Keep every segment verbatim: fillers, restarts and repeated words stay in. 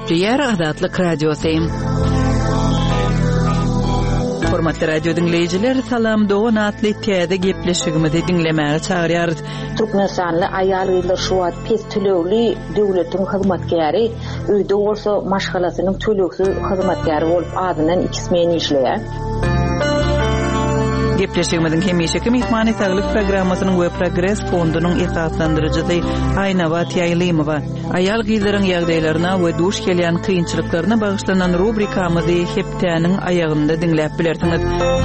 Gepliyer Azatlyk Radiosu. Hormatly radio dinleyijiler, salam dogan atly täze gepleşigimizi dinlemäge çagyrýar. Türkmenistanly aýal ýylar şu wagt pes tölegli döwletiň hyzmatgäri, öýde bolsa maşgalasynyň tölegsiz hyzmatgäri bolup adynyň ikismeni işleýär. Gepleşigimizin hemişeki mehmany saglyk programmasynyň we Progress fondunyň esaslandyrjysy Aýnawa Tiýaýlymowa aýal gyzlaryň ýagdaýlaryna we duş gelýän kynçylyklaryna bagyşlanan rubrikamyzy hepdäniň aýagynda dinläp bilersiňiz.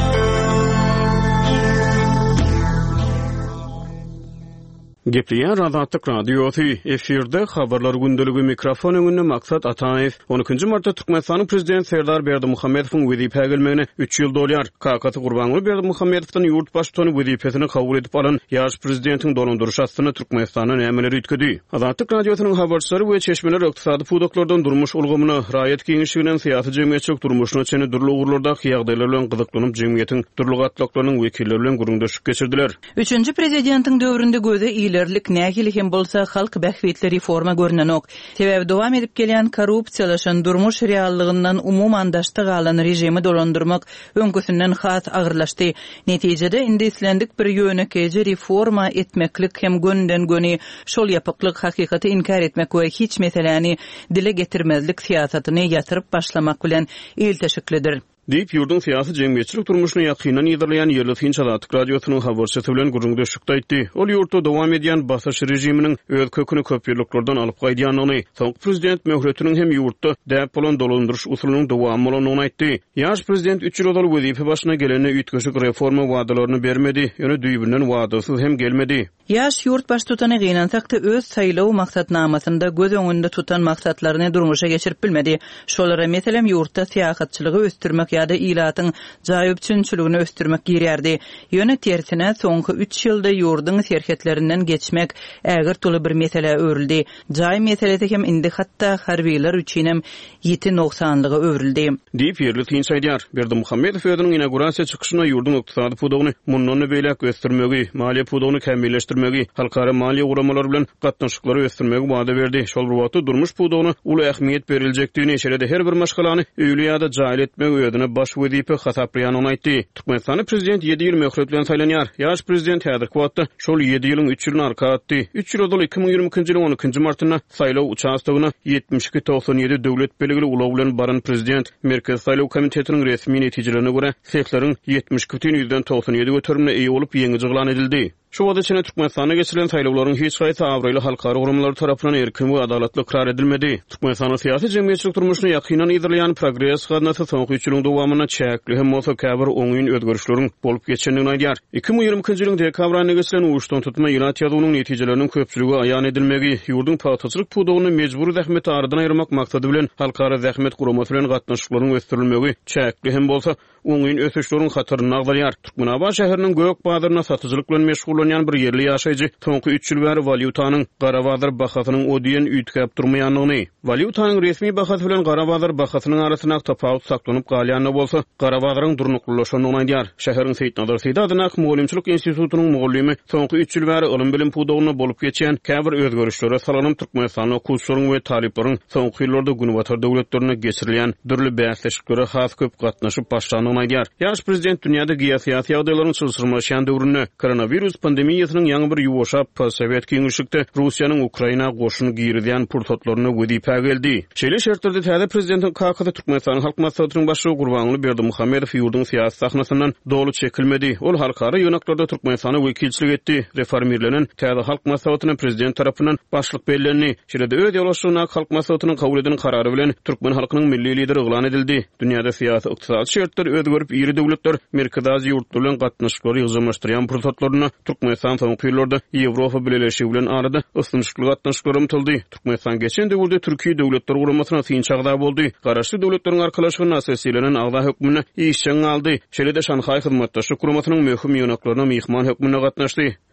Gepliyer Azatlyk Radiosu efirde habarlar gündüligi mikrofon öňünde Maksat Ataev on ikinji martda Türkmenistanyň prezident Serdar Berdimuhammedowyň wezipe gelmegine üç ýyl dolýar. Kakasy Gurbanguly Berdimuhammedowyň ýurt başçylygyny wezipesini kabul edip alan ýaş prezidentiň dolandyrýaş astyny Türkmenistanyň nämeleri ütküdi. Azatlyk Radiosynyň habarçylary we çeşmeler ykdysady pudoklardan durmuş ulgamyny raýat giňişliginiň syýasy jemgyýetçilik durmuşyna çene durly ugurlarda ýagdaýlar bilen gyzyklanyp jemgyýetiň durly gatlaklarynyň wekilleri bilen guruldaşyk geçirdiler. Üçüncü prezidentiň döwründe göze ilerlik nähili hem bolsa halk bähwetli reforma görnenok. Sebäbi dowam edip gelýän korrupsiýalaşan durmuş reallygyndan umumandaşlyk alan rejimi dolandyrmak öňküsinden has agyrlaşdy. Netijede indi islendik bir ýönekeje reforma etmeklik hem gönden göni şol ýapyklyk hakykaty inkar etmek we hiç meseleni dile getirmezlik siýasatyny ýatyryp başlamak bilen ilteşiklidir. Diýip ýurdun syýasy jemgyýetçilik durmuşyny ýakynan ýydralýan ýerli Finç Azatlyk Radiosynyň habarçysy bilen guruldaşykda aýtdy. Ol ýurtda dowam edýän basaş rejiminiň öz köküni köp ýyllardan alyp gaýdýanyny, soňky prezident möhretiniň hem ýurtda däp bolan dolandyryş usulynyň dowamy bolanyny aýtdy. Ýaş prezident üç ýyl ol wezipe başyna gelene üýtgeşik reforma wadalaryny bermedi, ýöne düýbünden wadasyz hem gelmedi. Ýaş ýurt baş tutany gynansak-da öz saýlaw maksatnamasynda göz öňünde tutan maksatlaryny durmuşa geçirip bilmedi. Şolara meselem ýurtda siýasatçylygy östürmek ýa-da ilatyň jaýypçynçylygyny östürmek girýärdi. Ýöne tersine soňky üç ýylda ýurdun serketlerinden geçmek ägir tuly bir mesele öwrüldi. Jaý meselesi hem indi hatda harbiýler üçin hem ýeti noksanlygy öwrüldi. Diýip ýerli Finç aýdýar. Berdimuhammedow özüniň inaugurasiýa çykyşyna ýurdun ykdysady pudogyny mundan beýlek östürmegi, maliýe pudogyny kämmilleşdirmegi, halkara maliýe guramalary bilen gatnaşyklary östürmegi wada berdi. Şol wagtda durmuş pudogyny uly ähmiýet beriljekdigini, şeýle her bir maşgalany öýle ýa-da jaýyl etmek öýüdüne baş wezipe hasaplaýanyny aýtdy. Türkmenistanyň prezident ýedi ýyl möhret bilen saýlanýar. Ýaş prezident häzirki wagtda şol ýedi ýylyň üç ýylyny arka atdy. üç ýyl odul iki mиң ýygrimi ýylyň on ikinji martyna saýlaw uçastygyna ýetmiş iki togsan ýedi döwlet beligli ulaw bilen baran prezident Merkez Saýlaw Komitetiniň resmi netijelerine görä sehleriň ýetmiş iki бүтүн ýüzden togsan ýedi götürümine eýe bolup ýeňi jyglan edildi. Şu wagtda çene Türkmenistana geçirilen saýlawlaryň hiç gaýsy awraýly halkara gurumlary tarapyndan erkin we adalatly ikrar edilmedi. Türkmenistanyň syýasy jemgyýetçilik durmuşyny ýakynan ýydralýan Progress gadnasy soňky üç ýylyň dowamyna çäkli hem bolsa käbir oňyn özgörüşleriň bolup geçendigini aýdýar. iki mиң ýygrimi ýylyň dekabr aýyna geçirilen uwuşdan tutma ýylat ýazynyň netijeleriniň köpçüligi aýan edilmegi, ýurdun paýtagçylyk pudogyny mejburi zähmet aradan aýyrmak maksady bilen halkara zähmet guramasy bilen gatnaşyklaryň östürilmegi, çäkli hem bolsa oňyn ösüşleriň hatyryny agdarýar. Türkmenaba şäheriniň Gök bazaryna satyjylyk bilen meşgullanýan bir ýerli ýaşaýjy soňky üç ýyl bäri valyutanyň Gara bazar bahasynyň ödýän üýtgäp durmaýanlygyny, valyutanyň resmi bahasy bilen Gara bazar bahasynyň arasyna tapawut saklanyp galýanyny bolsa, Gara bazaryň durnuklulaşanyny aýdýar. Şäheriň Seýtnazar Seyda adyna Mugallimçilik institutunyň mugallimi soňky üç ýyl bäri ilim bilim pudogyna bolup geçen käbir özgörüşlere salanyp Türkmenistanyň okuwçylaryň we taliplaryň soňky ýyllarda günwatar döwletlerine geçirilýän dürli bäsleşiklere has köp gatnaşyp başlanyny aýdýar. Ýaş prezident dünýäde giýosiýasy ýagdaýlaryň çylşyrmaşan döwründe koronavirus pandemiýasynyň ýaňy bir ýuwaşap Sowet giňişlikde Russiýanyň Ukraina goşuny giýirýän pursatlaryny wezipe geldi. Şeýle şertlerde täze prezidentin kakasy Türkmenistanyň halk maslahatynyň başlygy Gurbanguly Berdimuhammedow ýurdun syýasy sahnasyndan dolu çekilmedi. Ol halkara ýöneklarda Türkmenistana wekilçilik etdi. Reformirlenen täze halk maslahatynyň prezident tarapyndan başlyk bellenli. Şeýle öz ýolaşygyna halk maslahatynyň kabul edilen karary bilen Türkmen halkynyň milli lideri eglan edildi. Dünýäde syýasy ykdysady şertler özgörüp ýeri döwletler merkezdazy ýurt bilen gatnaşyklary ýygymaşdyrýan pursatlaryny Türkmenistan soňky ýyllarda Ýewropa bileşigi bilen arada ysynçykluk gatnaşyklary umtyldy. Türkmenistan geçen döwürde Türkiýe döwletleri guramasyna synçagda boldy. Garaşly döwletleriň arkalaşygyna asasylanan agda hökmüne işçiň aldy. Şeýle-de Şanhaý hyzmatdaşlyk guramasynyň möhüm ýöneklaryna mehman hökmüne gatnaşdy.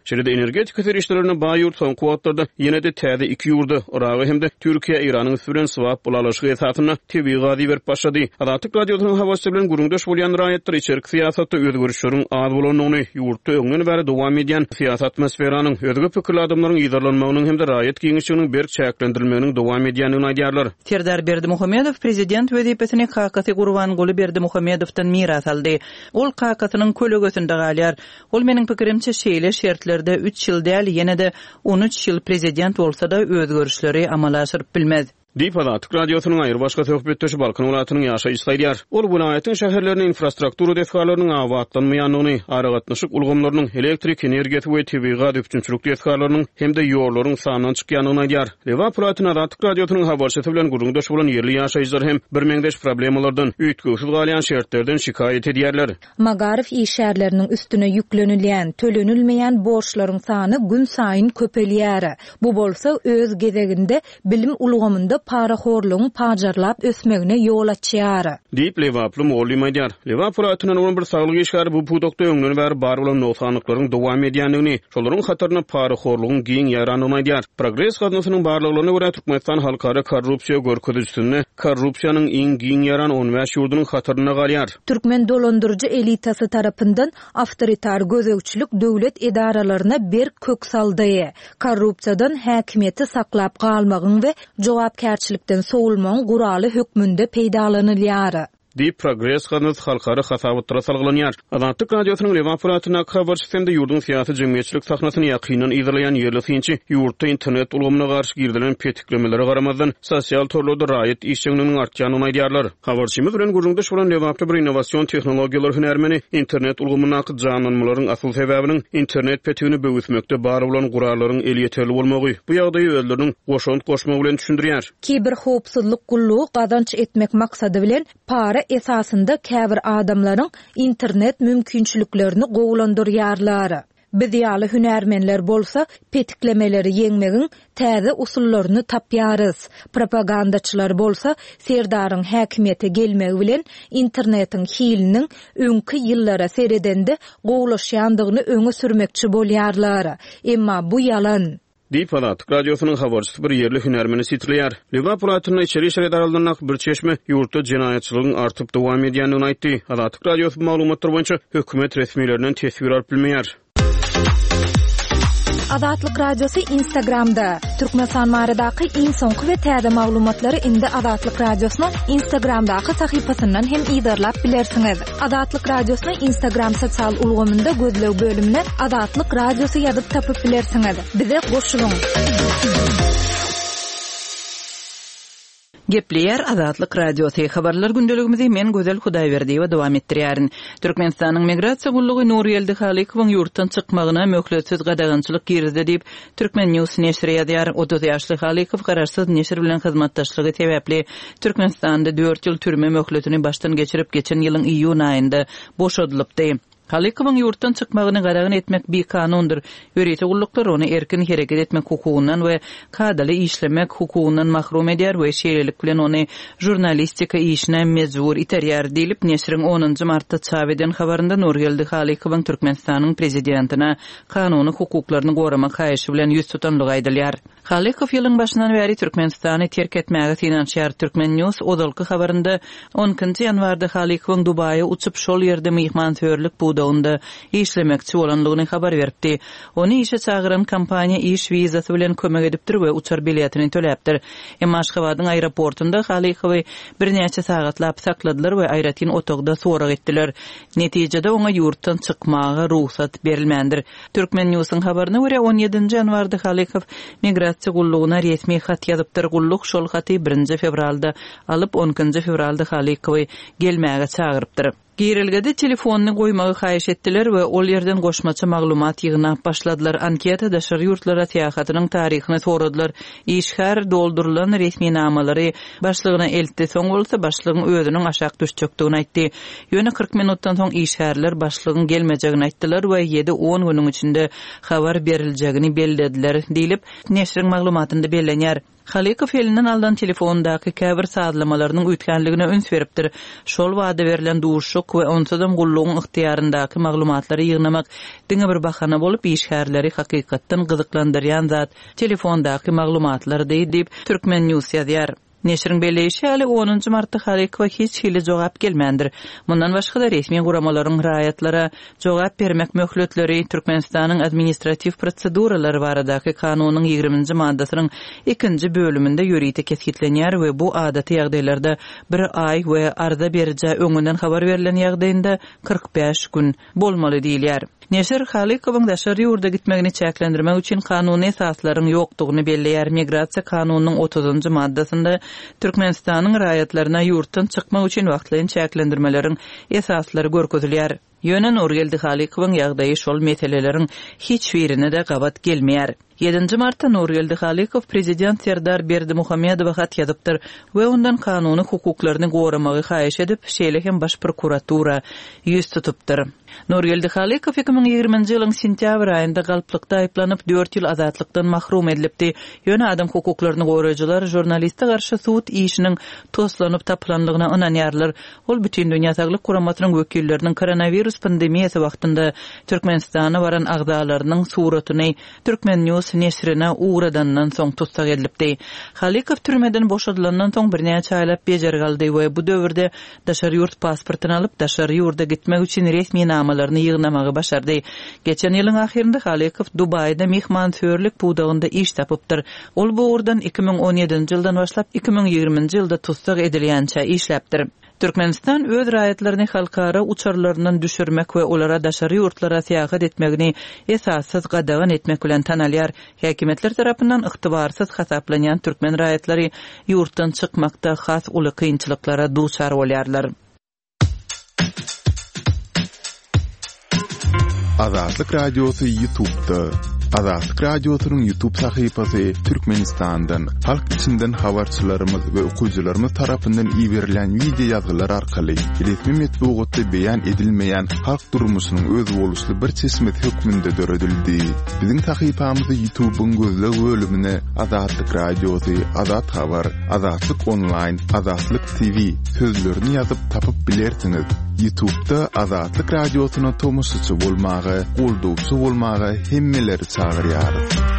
Şeride energetika serişlerine bağ yurt son kuwatlarda ýene de täze iki ýurda Iragy hemde Türkiýe Iranyň üstünden swap bulalaşygy esatyna tebii gady berip başlady. Adatyk radiosynyň hawasy bilen gurungdaş bolýan raýatlar içerik siýasatda özgörüşleriň az bolanyny ýurtda öňden bäri dowam edýän siýasat atmosferanyň özgä pikirli adamlaryň ýydarlanmagynyň hemde raýat giňişiniň berk çäklendirilmeginiň dowam edýändigini aýdýarlar. Serdar Berdimuhammedow prezident wezipesini Kakaty Gurbanguly Berdimuhammedowdan miras aldy. Ol Kakatynyň kölögesinde galýar. Ol meniň pikirimçe şeýle şertlerde üç ýyl däl, ýene de on üç ýyl prezident bolsa da özgörüşleri amala aşyryp bilmez. Diýip Adatyk radiosynyň aýry başga töhbetdeşi Balkan welatynyň ýaşaýyş aýdýar. Ol welaýatyň şäherleriniň infrastruktura desgalarlarynyň awatlanmaýanlygyny, aragatnaşyk ulgamlarynyň elektrik energiýasy we tebii gaz üçinçilik desgalarlarynyň hemde ýollaryň sanynyň çykýanyny aýdýar. Lewa Platin Adatyk radiosynyň habarçysy bilen gurungdaş bolan ýerli ýaşaýjylar hem bir meňdeş problemlerden, üýtgüsiz galýan şertlerden şikayet edýärler. Magarif işärleriniň üstüne ýüklenilýän, tölenilmeýän borçlaryň sany gün saýyn köpelýär. Bu bolsa öz gezeginde bilim ulgamynda paraxorluğun pajarlap ösmegine yol açýar. Diýip Lewaply Molly maýdýar. Lewaply atynyň on bir saglyk işgary bu pudokda öňden bäri bar bolan noksanlyklaryň dowam edýändigini, şolaryň hatyryna paraxorlugyň giň ýaranyny aýdýar. Progress gadnasynyň barlygyny görä Türkmenistan halkara korrupsiýa görkezişini, korrupsiýanyň iň giň yaran on beş ýurdunyň hatyryna galýar. Türkmen dolandyrjy elitasy tarapyndan awtoritar gözegçilik döwlet edaralaryna bir kök saldy. Korrupsiýadan häkimiýeti saklap galmagyň we jogap Gerçilikden soğulmaň guraly hökmünde peýdalanylýar. Diýip Progress gadnasy halkara hasabatlara salgylanyar. Adatyk radiosynyň Lewaply habarçysynda ýurdun syýasy jemgyýetçilik sahnasyny ýakynan ýygylayan ýerli synçy ýurtda internet ulgamyna garşy girdilen petiklemelere garamazdan sosial torlarda raýat işçiliginiň artýanyny aýdýarlar. Habarçymyz bilen gurulmuş bolan Lewaply bir innovasiýon tehnologiýalary hünärmeni internet ulgamyna janlanmalaryň asyl sebäbiniň internet petigini böwüsmekde bar bolan guralaryň elýeterli bolmagy. Bu ýagdaýy özleriniň goşunt goşmagy bilen düşündirýär. Kiber howpsuzlyk gullugy gazanç etmek maksady bilen para esasında käbir adamlaryň internet mümkinçiliklerini gowlandyrýarlar. Biz ýaly hünärmenler bolsa petiklemeleri ýeňmegiň täze usullaryny tapýarys. Propagandaçylar bolsa serdaryň häkimiýete gelmegi bilen internetiň hiliniň öňki ýyllara seredende gowlaşýandygyny öňe sürmekçi bolýarlar. Emma bu ýalan. Diýip Adatyk radiosynyň habarçysy bir ýerli hünärmeni sitrleýär. Lewa Platinna içeri şeredarlarynyň bir çeşme ýurtda jinaýatçylygyň artyp dowam edýändigini aýtdy. Adatyk radiosy maglumatlary boýunça hökümet resmiýetlerinden tesbir alyp bilmeýär. Adatlyk radiosu Instagramda. Türkmenistan maradaky iň soňky we täze maglumatlary indi Adatlyk radiosynyň Instagramdaky sahypasyndan hem ýydarlap bilersiňiz. Adatlyk radiosynyň Instagram sosial ulgamynda gözlew bölümine Adatlyk radiosu ýazyp tapyp bilersiňiz. Bize goşulyň. Gepleýär Adatlyk radiosu habarlar gündeligimizi men Gözel Hudaýberdiýewa dowam etdirýärin. Türkmenistanyň migrasiýa gullugy Nurýeldi Halykowyň ýurtdan çykmagyna möhletsiz gadagançylyk girdi diýip Türkmen News neşri ýazýar. otuz ýaşly Halykow gararsyz neşir bilen hyzmatdaşlygy sebäpli Türkmenistanda dört ýyl türme möhletini başdan geçirip geçen ýylyň iýun aýynda boşadylypdy. Halykowyň ýurtdan çykmagyny garagan etmek bir kanundur. Ýöreti gulluklar ony erkin hereket etmek hukugundan we kadaly işlemek hukugundan mahrum edýär we şeýlelik bilen ony jurnalistika işine mezur iterýär diýilip neşriň onuncu martda çap eden habarynda Nurýeldi Halykowyň Türkmenistanyň prezidentina kanuny hukuklaryny goramak haýyşy bilen ýüz tutanlygy aýdylýar. Halykow ýylyň başyndan bäri Türkmenistany terk etmäge finansiýar. Türkmen News odalky habarynda onuncu ýanwarda Halykowyň Dubaýa uçup şol ýerde mehmanhörlük buğdağında işlemekçi bolanlygyny habar beripdi. Ony işe çağıran kompaniýa iş wizasy bilen kömek edipdir we uçar biletini töläpdir. Emma Aşgabatyň aeroportunda Halykowy bir näçe sagatlap sakladylar we aýratyn otogda sorak etdiler. Netijede oňa ýurtdan çykmaga ruhsat berilmändir. Türkmen Newsyň habaryna görä on ýedinji ýanwarda Halykow migrasiýa gullugyna resmi hat ýazypdyr. Gulluk şol haty birinji fevralda alyp onuncu fevralda Halykowy gelmäge çağırypdyr. Girilgede telefonyny goýmagy haýyş etdiler we ol ýerden goşmaça maglumat ýygnap başladylar. Anketa daşary ýurtlara täýahatynyň taryhyny soradylar. İşgär doldurulan resmi namalary başlygyna eltdi. Soň bolsa başlygyň özüniň aşak düşjekdigini aýtdy. Ýöne kırk minutdan soň işgärler başlygyň gelmejegini aýtdylar we ýedi on güniň içinde habar beriljegini bellädiler diýilip neşriň maglumatynda bellenýär. Halykow elinden aldan telefondaky käbir sazlamalarynyň üýtgenligine üns beripdir. Şol wada berilen duşuk we onsadam gullugyň ygtyýaryndaky maglumatlary ýygnamak diňe bir bahana bolup işgärleri hakykatdan gyzyklandyrýan zat telefondaky maglumatlar diýip Türkmen News ýazýar. Neşriň belleýişi ýaly onunçy martda Halykowa hiç hili jogap gelmändir. Mundan başga da resmi guramalaryň raýatlara jogap bermek möhletleri Türkmenistanyň administrativ proseduralary baradaky kanunyň ýigriminji maddasynyň ikinji bölüminde ýürüýte kesgitlenýär we bu adaty ýagdaýlarda bir ay we arda berije öňünden habar berilen ýagdaýynda kırk beş gün bolmaly diýilýär. Neşir Halykowyň daşary ýurda gitmegini çäklendirmek üçin kanuny esaslaryň ýokdugyny belleýär. Migrasiýa kanunynyň otuzunçy maddasynda Türkmenistanyň raýatlaryna ýurtdan çykmak üçin wagtlaýyn çäklendirmeleriň esaslary görkezilýär. Ýöne Nurgeldi Halykowyň ýagdaýy şol meseleleriň hiç birine de gabat gelmeýär. yedinji martda Nurgeldi Halykow prezident Serdar Berdimuhammedowa hat ýazypdyr we ondan kanuny hukuklaryny goramagy haýyş edip, şeýle hem baş prokuratura ýüz tutupdyr. Nurgeldi Halykow iki bin ýygrimiňji ýylyň sentýabr aýynda galplykda aýplanyp dört ýyl azatlykdan mahrum edilipdi. Ýöne adam hukuklaryny goraýjylar jurnaliste garşy suwut işiniň toslanyp taplanlygyna ynanýarlar. Ol bütün dünýä saglyk guramasynyň wekilleriniň koronavirus pandemiýasy wagtynda Türkmenistana baran agzalarynyň suratyny Türkmen News nesrine uğradandan soň tutsak edilipdi. Halykow türmeden boşadylandan soň bir näçe aýlap bejer galdy we bu döwürde daşary ýurt pasportyny alyp daşary ýurda gitmek üçin resmi namalaryny ýygnamagy başardy. Geçen ýylyň ahirinde Halykow Dubaýda mehmançörlük pudagynda iş tapypdyr. Ol bu urdan iki bin on ýedinji ýyldan başlap iki bin ýygrimiňji ýylda tutsak edilýänçä işläpdir. Türkmenistan öz raýatlaryny halkara uçarlaryndan düşürmek we olara daşary ýurtlara seýahat etmegini esassyz gadagan etmek bilen tanalýar. Häkimetler tarapyndan ygtybarsyz hasaplanýan türkmen raýatlary ýurtdan çykmakda has uly kynçylyklara duçar bolýarlar. Azatlyk radiosu YouTube'da. Azatlyk radiosynyň YouTube sahypasy Türkmenistandan, halk içinden habarçylarymyz we okuwçylarymyz tarapyndan iýerilen video ýazgylar arkaly resmi metbuatda beýan edilmeýän halk durmuşynyň öz boluşly bir çeşmet hökmünde döredildi. Biziň sahypamyzy YouTube'un gözleg bölümine Azatlyk radiosu, Azat habar, Azatlyk online, Azatlyk T V sözlerini ýazyp tapyp bilersiňiz. YouTube'da Azatlyk radiosyna tomusçy bolmagy, goldawçy bolmagy hemmeleri çagyrýar.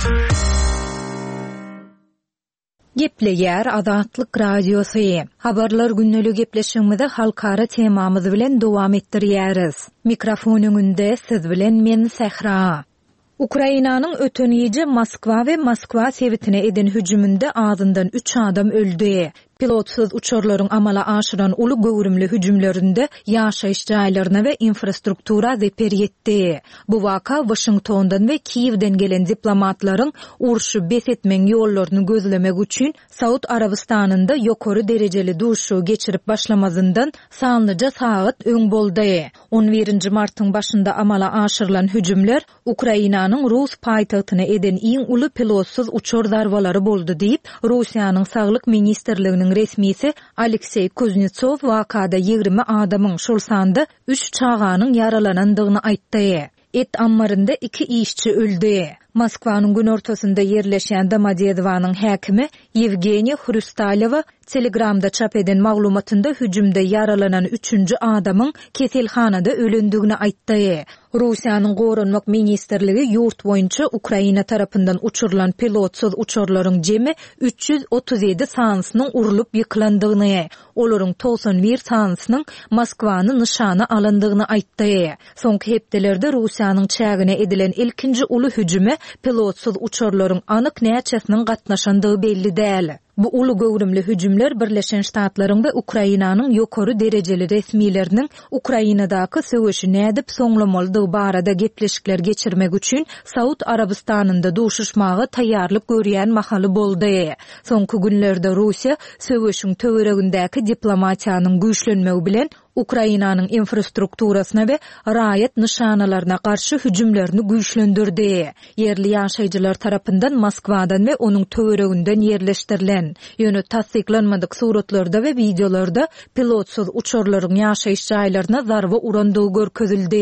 Gepleýär Azatlyk radiosu. Habarlar günnälik gepleşigimizde halkara temamyz bilen dowam etdirýäris. Mikrofon öňünde siz bilen men Sehra. Ukrainanyň ötönýiji Moskwa we Moskwa sewitine eden hüjümünde azyndan üç adam öldü. Pilotsuz uçurlaryň amala aşyran uly göwrümli hüjümlerinde ýaşaýyş jaýlaryna we infrastruktura zeper ýetdi. Bu waka Washingtondan we Kiýewden gelen diplomatlaryň urşy besetmeň ýollaryny gözlemek üçin Saud Arabistanynda ýokary derejeli duşu geçirip başlamazyndan sanlyca saat öň boldy. on birinji martyň başynda amala aşyrylan hüjümler Ukrainanyň Rus paýtagtyna eden iň uly pilotsuz uçur zarbalary boldy diýip Russiýanyň saglyk ministrliginiň resmisi Aleksey Kuznetsov wakada ýygrimi adamyň şol sanda üç çağanyň yaralanandygyny aýtdy. Et ammarynda iki işçi öldü. Moskwanyň gün ortasynda ýerleşen Domodedowynyň häkimi Yevgeniy Hrustalewa Telegramda çap eden maglumatynda hüjümde yaralanan üçüncü adamyň keselhanada ölendigini aýtdy. Russiýanyň Goranmak ministrligi ýurt boýunça Ukraina tarapyndan uçurulan pilotsuz uçurlaryň jemi üç ýüz otuz ýedi sansynyň urulup ýyklandygyny, olaryň doksan bir sansynyň Moskwany nyşana alandygyny aýtdy. Soňky hepdelerde Russiýanyň çägine edilen ilkinji uly hüjüme pilotsuz uçurlaryň anyk näçesiniň gatnaşandygy belli däl. Bu uly göwrümli hüjümler Birleşen Ştatlaryň we Ukrainanyň ýokary derejeli resmileriniň Ukrainadaky söwüşi nädip soňlamalydygy barada gepleşikler geçirmek üçin Saud Arabistanynda duşuşmagy taýýarlyk görýän mahaly boldy. Soňky günlerde Russiýa söwüşiň töweregindäki diplomatiýanyň güýçlenmegi bilen Ukrainanyň infrastrukturasyna we raýat nyşanalaryna garşy hüjümlerini güýçlendirdi. Yerli ýaşaýjylar tarapyndan Moskwadan we onuň töwereginden ýerleşdirilen, ýöne tasdiklanmadyk suratlarda we videolarda pilotsuz uçurlaryň ýaşaýyş jaýlaryna zarba urandygy görkezildi.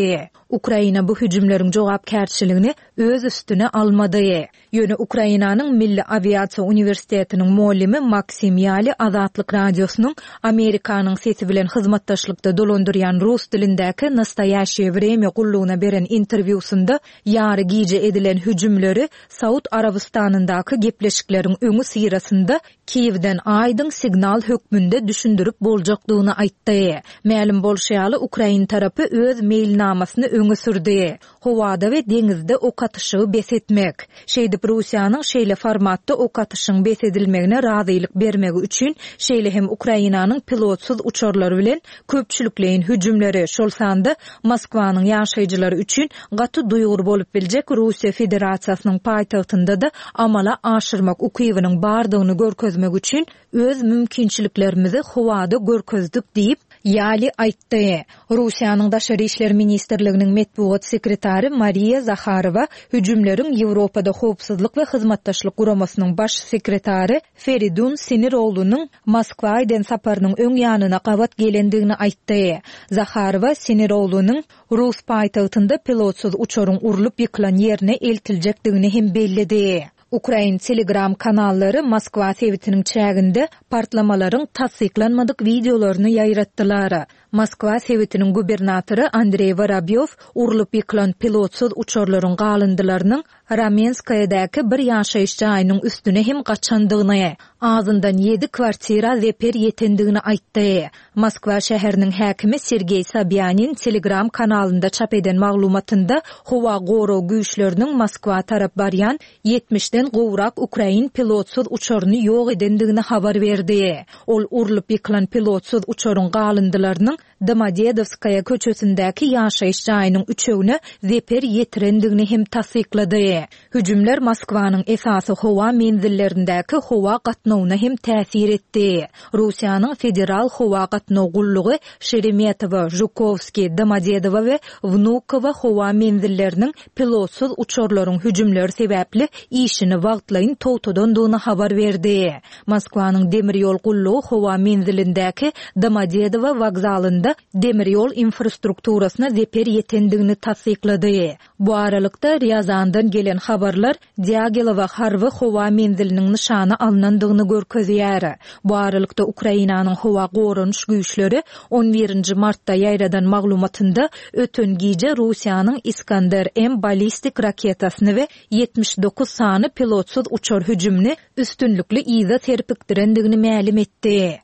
Ukraina bu hüjümleriň jogapkärçiligini öz üstüne almady. Ýöne Ukrainanyň Milli Aviasiýa Uniwersitetiniň muallimi Maksim Yali Azatlyk radiosynyň Amerikanyň sesi bilen hyzmatdaşlykda dolandyrýan rus dilindäki Nastoyaşye Vremya gullugyna beren interwýusunda ýary giýje edilen hüjümleri Saud Arabistanyndaky gepleşikleriň öňü syrasynda Kiýewden aýdyň signal hökmünde düşündirip boljakdygyny aýtdy. Mälim bolşýaly Ukraina tarapy öz mailnamasyny öňe sürdi. Howada we deňizde ok atışygy besetmek. Şeýdip Russiýanyň şeýle formatda ok atyşyň besedilmegine razylyk bermegi üçin şeýle hem Ukrainanyň pilotsuz uçarlary bilen köpçülikleýin hüjümleri şolsanda Moskwanyň ýaşaýjylary üçin gaty duýgur bolup biljek Russiýa Federasiýasynyň paýtagtynda da amala aşyrmak ukybynyň bardygyny görkezmek üçin öz mümkinçiliklerimizi howada görkezdik diýip Yali aýtdy. Russiýanyň Daşary işler ministrliginiň medeniýet sekretary Mariya Zakharova hüjümleriň Ýewropada howpsuzlyk we hyzmatdaşlyk guramasynyň baş sekretary Feridun Siniroğlu'nyň Moskwa-dan saparynyň öň ýanyna gawat gelendigini aýtdy. Zakharova Siniroğlu'nyň Rus paýtagtynda pilotsuz uçaryň urulyp ýykylan ýerine eltiljekdigini hem bellidi. Ukraina Telegram kanallary Moskwa sewitiniň çäginde partlamalaryň tasdiklanmadyk videolaryny ýaýratdylar. Moskwa sewitiniň gubernatory Andrey Vorobyev urulyp ýykylan pilotsuz uçarlaryň galyndylarynyň Ramenskaýadaky bir ýaşaýyş jaýynyň üstüne hem gaçandygyny, azyndan ýedi kwartira zeper ýetendigini aýtdy. Moskwa şäheriniň häkimi Sergey Sobyanin Telegram kanalynda çap eden maglumatynda howa goraw güýçleriniň Moskwa tarap barýan yetmişden gowrak Ukrain pilotsuz uçaryny ýok edendigini habar berdi. Ol urulyp ýykylan pilotsuz uçaryň galyndylarynyň Domodedovskaya köçesindäki ýaşaýyş jaýynyň üçegine zeper ýetirendigini hem tasdiklady. Hüjümler Moskwanyň esasy howa menzillerindäki howa gatnawyna hem täsir etdi. Russiýanyň federal howa gatnaw gullugy Sheremetova, Zhukovski, Domodedovo we Vnukovo howa menzilleriniň pilotsuz uçarlaryň hüjümleri sebäpli işini wagtlaýyn towtadandygyny habar berdi. Moskwanyň demir ýol gullugy howa menzilindäki Domodedovo wagzalynda demir ýol infrastrukturasyna zeper ýetendigini tasdiklady. Bu aralykda Ryazandan gelen habarlar Diagilova harby howa menziliniň nişany alnandygyny görkezýär. Bu aralykda Ukrainanyň howa gorunç güýçleri on birinji martda ýaýradan maglumatynda ötön giýje Russiýanyň Iskander M ballistik raketasyny we yetmiş dokuz sany pilotsuz uçar hüjümini üstünlükli ýyza terpikdirendigini ma'lum etdi.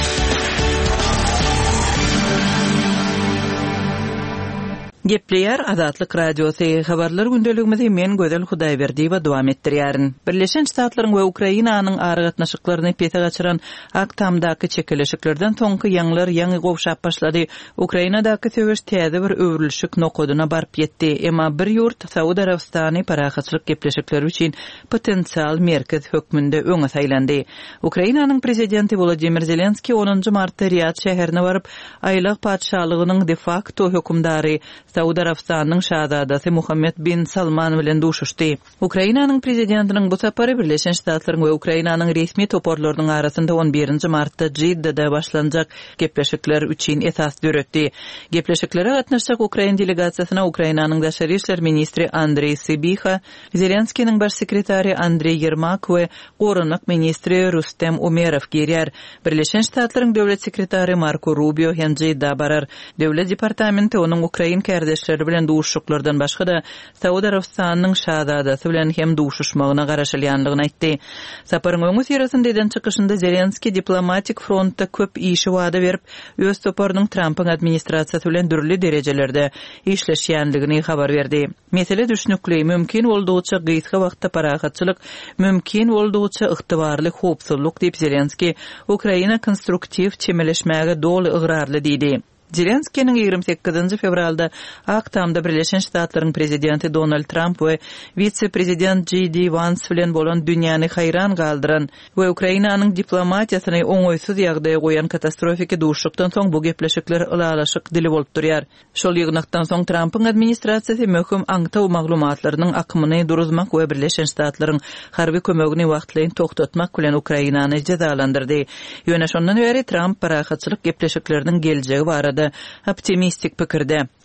Gepleýär Azatlyk radiosy habarlar gündeligimizi men Gözel Hudaýberdiýewa dowam etdirýärin. Birleşen Ştatlaryň we Ukrainanyň ary gatnaşyklaryny pete gaçyran Aktamdaky çekilişiklerden soňky ýanglar ýaňy gowşap başlady. Ukrainadaky söwüş täze bir öwrülşik nokodyna barp ýetdi. Emma bir ýurt Saud Arabistany parahatçylyk gepleşikleri üçin potensial merkez hökmünde öňe saýlandy. Ukrainanyň prezidenti Volodymyr Zelenski onuncu martda Riyad şäherine baryp aýlyk padşahlygynyň de facto hökümdary Saud Arabistanyň şahzadasy Muhammed bin Salman bilen duşuşdy. Ukrainanyň prezidentiniň bu sapary Birleşen Ştatlaryň we Ukrainanyň resmi toporlarynyň arasynda on birinji martda Ciddede başlanjak gepleşikler üçin esas döretdi. Gepleşiklere gatnaşjak Ukraina delegasiýasyna Ukrainanyň Daşary işler ministri Andrey Sybiha, Zelenskiň baş sekretary Andrey Yermak we Gorunluk ministri Rustem Umerov gerýär. Birleşen Ştatlaryň döwlet sekretary Marco Rubio hem Ciddede barar. Döwlet departamenti onuň Ukraina kardeşleri bilen duşuşyklardan başga da Saud Arabistanyň şahzadasy bilen hem duşuşmagyna garaşylýanlygyny aýtdy. Saparyň öňü sirasynda eden çykyşynda Zelenski diplomatik frontda köp işi wada berip, öz toparynyň Trumpyň administrasiýasy bilen dürli derejelerde işleşýändigini habar berdi. Mesele düşnükli, mümkin boldugyça gysga wagtda parahatçylyk, mümkin boldugyça ygtybarly howpsuzlyk diýip Zelenski Ukraina konstruktiv çemeleşmäge doly ıgrarly diýdi. Zelenskiň ýigirme sekizinji fevralda Aktamda Birleşen Ştatlaryň prezidenti Donald Trump we vice-prezident J D Vance bilen bolan dünýäni haýran galdyran we Ukrainanyň diplomatiýasyny oňoýsuz ýagdaýa goýan katastrofik duşlukdan soň bu gepleşikler ılalaşyk dili bolup durýar. Şol ýygnakdan soň Trumpyň administrasiýasy möhüm aňtaw maglumatlarynyň akymyny duruzmak we Birleşen Ştatlaryň harby kömegini wagtlaýyn toktatmak bilen Ukrainany jazalandyrdy. Ýöne şondan beri Trump parahatçylyk gepleşikleriniň geljegi barada optimistik pikirde.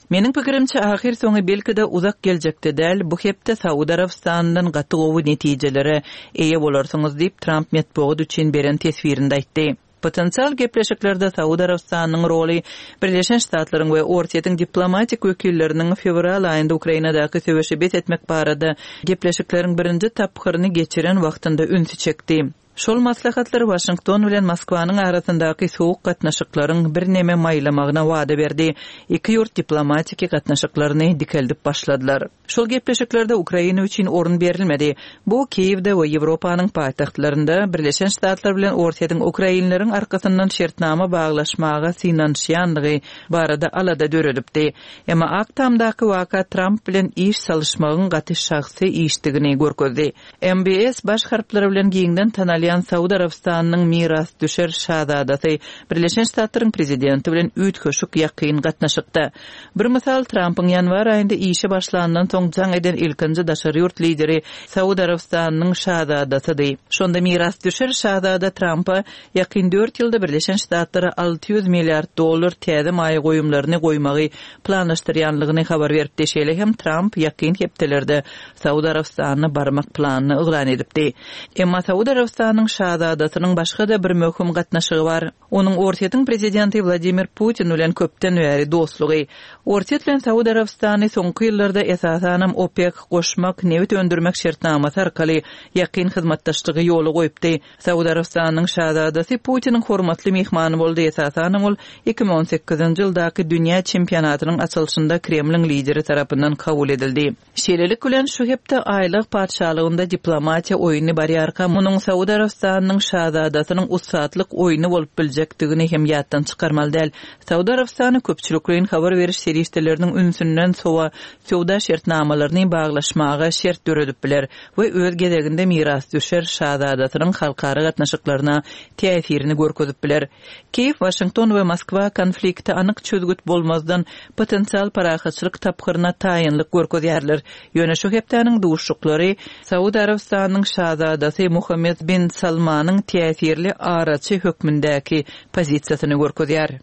Meniň pikirimçe ahir soňy belki-de uzak geljekde däl, bu hepde Saudiya Arabistanynyň gaty gowy netijelere eýe bolarsyňyz diýip Trump metbuat üçin beren tesbirinde aýtdy. Potensial gepleşiklerde Saudiya Arabistanynyň roly Birleşen Ştatlaryň we Ortiýetiň diplomatik wekilleriniň fevral aýynda Ukrainadaky söwüşi etmek barada gepleşikleriň birinji tapkyryny geçiren wagtynda ünsü çekdi. Şol maslahatlar Washington bilen Moskwanyň arasyndaky soğuk gatnaşyklaryň bir neme maýlamagyna wada berdi. Iki ýurt diplomatik gatnaşyklaryny dikeldip başladylar. Şol gepleşiklerde Ukraina üçin orun berilmedi. Bu Kiýewde we Ýewropanyň paýtahtlarynda Birleşen Ştatlar bilen Ortiýetiň Ukrainlaryň arkasyndan şertnama baglaşmaga synanýanlygy barada alada döredipdi. Emma aktamdaky waka Trump bilen iş salışmagyň gaty şahsy işdigini görkezdi. M B S baş harplary bilen giňden tanal Saudiya Arabistanynyň miras düşer şahzadasy Birleşen Ştatlaryň prezidenti bilen ütköşük ýakyn gatnaşykdy. Bir misal Trumpyň ýanwar aýynda işe başlanandan soň jaň eden ilkinji daşary ýurt lideri Saudiya Arabistanynyň şahzadasydy. Şonda miras düşer şahzada Trump'a ýakyn dört ýylda Birleşen Ştatlary alty ýüz milliard dollar täze maýy goýumlaryny goýmagy planlaşdyrýanlygyny habar berip deşeli hem Trump ýakyn hepdelerde Saudiya Arabistanyny barmak planyny uglan edipdi. Emma Saudiya Arabistanyň şahzadasynyň başga da bir möhüm gatnaşygy bar. Onuň Ortiýetiň prezidenti Vladimir Putin bilen köpden bäri dostlugy. Ortiýet bilen Saudiya Arabistany soňky ýyllarda esasanam OPEC goşmak, newit öndürmek şertnamasy arkaly ýakyn hyzmatdaşlygy ýoly goýupdy. Saudiya Arabistanynyň şahzadasy Putiniň hormatly mehmany boldy. Esasanam ol iki ming on sekizinji ýyldaky dünýä çempionatynyň açylşynda Kremliň lideri tarapyndan kabul edildi. Şeýlelik bilen şu hepde aýlyk padşahlygynda diplomatiýa oýuny barýarka munyň Saudiya Arabistanynyň şahzadasynyň ussatlyk oýuny bolup biljakdygyny hem ýatdan çykarmaly däl. Saudiya Arabistany köpçülikliň habar beriş serýisleriniň ünsünden sowa sowda şertnamalaryny baglaşmaga şert döredip biler we öz gezeginde miras düşer şahzadasynyň halkara gatnaşyklaryna täsirini görkezip biler. Kiýew, Washington we Moskwa konflikti anyk çözgüt bolmazdan potensial parahatçylyk tapkyryna taýynlyk görkezýärler. Ýöne şu hepdeniň duşuklary Saudiya Arabistanynyň şahzadasy Muhammed bin Salmanyň täsirli araçy hökmündäki pozisiýasyny görkezýär.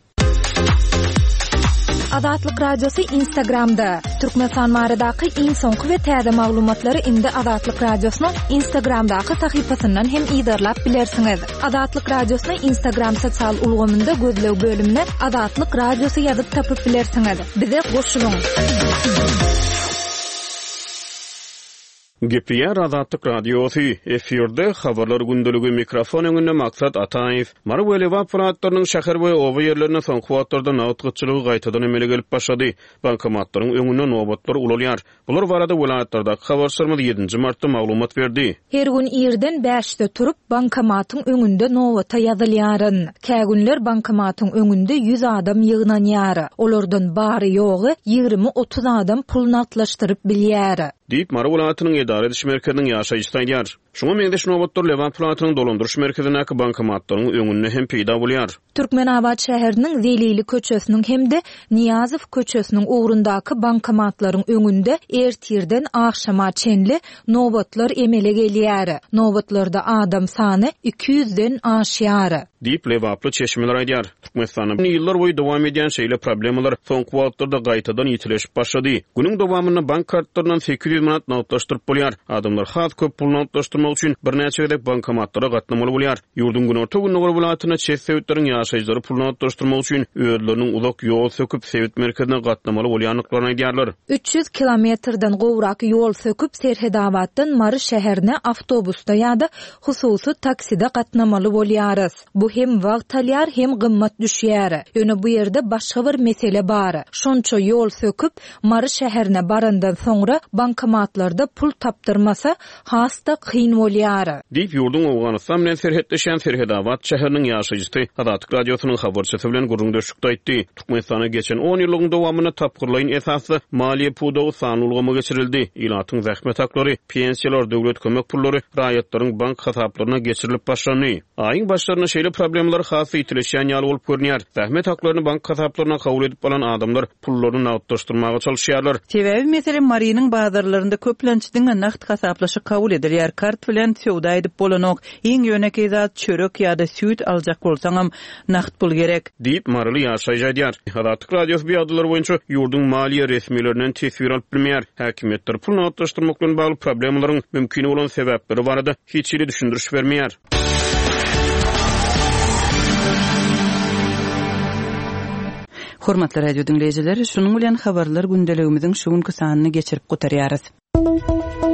Azatlyk Radiosu Instagramda. Türkmenistan baradaky iň soňky we täze maglumatlary indi Azatlyk Radiosynyň Instagramdaky sahypasyndan hem ýydarlap bilersiňiz. Azatlyk Radiosyny Instagram sosial ulgamynda gözlew bölümine Azatlyk Radiosu ýazyp tapyp bilersiňiz. Bize goşulyň. Gepleýär Azatlyk Radiosu efirde habarlar gündəligi mikrofon öňünde Maksat Ataýew. Mara we waplatlarynyň şäher we oba ýerlerine soňky wagtlarda nawatgyçylygy gaýtadan emele gelip başlady. Bankomatlaryň öňünde nowbatlar ulalýar. Bular barada welaýatlarda habarçylmaz ýedinji martda maglumat berdi. Her gün ýerden beşde turup bankomatyň öňünde nowata ýazylýaryn. Kägünler bankomatyň öňünde ýüz adam ýygnanýar. Olardan bary ýogy ýygrimi otuz adam pulny atlaşdyryp bilýär. Diýip Mara welaýatynyň idare ediş merkeziniň ýaşaýjy aýdýar. Şoňa meňdeş nowbatlar Levant platynyň dolandyryş merkezindäki bankomatlaryň öňünde hem peýda bolýar. Türkmenabad şäheriniň Zelili köçesiniň hemde Niýazow köçesiniň ugrundaky bankomatlaryň öňünde ertirden akşama çenli nowbatlar emele gelýär. Nowbatlarda adam sany iki yüzden aşýar. Diýip Lewaply çeşmeler aýdýar. Türkmenistanyň ýyllar boýy dowam edýän şeýle problemalar soňky wagtlarda gaýtadan ýitileşip başlady. Günüň dowamyny bank kartlarynyň sekiz yüz manat nawatlaşdyryp bolýar. Adamlar has köp pul nawatlaşdyrmak üçin bir näçe gedek bankomatlara gatnamaly bolýar. Ýurdun günorta günleri welaýatyna çet sewitlerin ýaşaýjylary pul nawatlaşdyrmak üçin özleriniň uzak ýol söküp sewit merkezine gatnamaly bolýanlyklaryny aýdýarlar. üç yüz kilometrden gowrak ýol söküp Serhedawatdan Mary şäherine awtobusda ýa-da hususy taksida gatnamaly bolýarys. Bu hem wagt alýar hem gymmat düşýär. Ýöne bu ýerde başga bir mesele bar. Şonça ýol söküp Mary şäherine barandan soňra bankomatlarda pul tapdyrmasa hasta kyn bolýar. Diýip ýurdun Awganistan bilen serhetleşen Serhedawat şäheriniň ýaşaýjysy Azatlyk Radiosynyň habarçysy bilen gurrun döşükde aýtdy. Türkmenistana geçen on ýylyň dowamyny tapgyrlaýyn esasy maliýe pudowy sanulgyma geçirildi. Ýylatyň zähmet haklary, pensiýalar, döwlet kömek pullary raýatlaryň bank hasaplaryna geçirilip başlandy. Aýyň başlaryna şeýle problemler hasy ýitileşýän ýaly bolup görünýär. Zähmet haklaryny bank hasaplaryna kabul edip bolan adamlar pullaryny nawatlaşdyrmaga çalyşýarlar. Sebäbi mesele Marynyň bazarlarynda köplençidiň nakt hasaplaşy kabul edilýär. Kart kart bilen sowda edip bolanok. Iň ýöneki zat çörek ýa-da süýt aljak bolsaňam nakt pul gerek. Diýip Marly ýaşaýjar. Azatlyk radiosu biýadylary boýunça ýurdun maliýe resmiýetlerinden tesbir alyp bilmeýär. Häkimetler pulny atlaşdyrmak bilen bagly problemlaryň mümkin bolan sebäpleri barada hiç ýere düşündiriş bermeýär. Hormatly radio dinleýijileri, şunuň bilen habarlar gündeligimiziň şu günkü sanyny geçirip gotarýarys.